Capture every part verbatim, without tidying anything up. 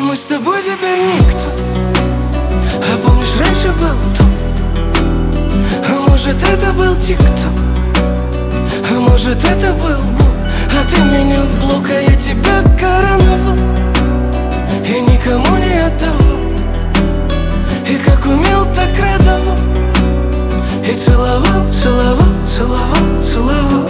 мы с тобой теперь никто. А помнишь, раньше был тут? А может, это был тик-ток? А может, это был Бог? А ты меня в блок, а я тебя короновал и никому не отдавал. И как умел, так радовал. И целовал, целовал, целовал, целовал.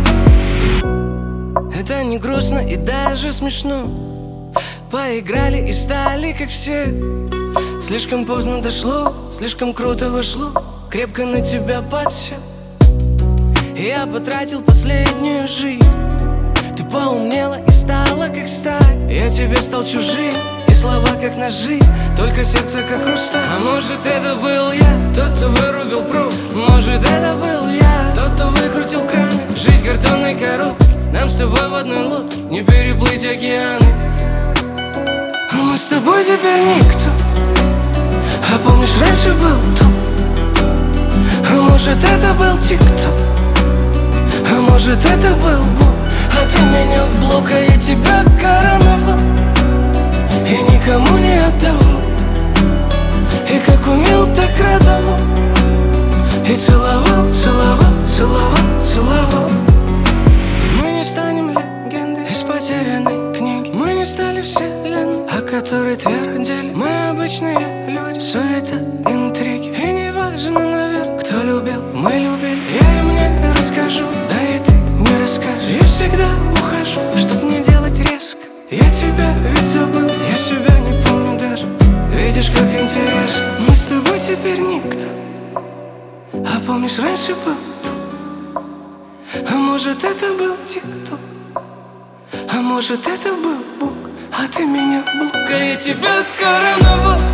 Это не грустно и даже смешно. Поиграли и стали как все. Слишком поздно дошло, слишком круто вошло. Крепко на тебя подсел. Я потратил последнюю жизнь. Ты поумнела и стала как сталь. Я тебе стал чужим, и слова как ножи, только сердце как хрусталь. А может, это был я, тот, кто вырубил провод. Может, это был я, тот, кто выкрутил краны. Жизнь картонной коробки, нам с тобой в одной лодке не переплыть океаны. А мы с тобой теперь никто. А помнишь, раньше был тут? А может, это был тик-ток? А может, это был Бог? А ты меня в блок, а я тебя короновал и никому не отдавал. И как умел, так радовал. И целовал, целовал, целовал, целовал. Мы не станем легендой из потерянной книги. Мы не стали вселенной, о которой твердили. Мы обычные люди, суета, интриги. И не важно, наверное, кто любил, мы любили. Я им не расскажу, да и ты не расскажешь. Я всегда ухожу, чтоб не делать резко. Я тебя ведь забыл, я себя не помню даже. Видишь, как интересно. Мы с тобой теперь никто. А помнишь, раньше был тут? А может, это был тик-ток? А может, это был Бог? А ты меня в блок, а я тебя короновал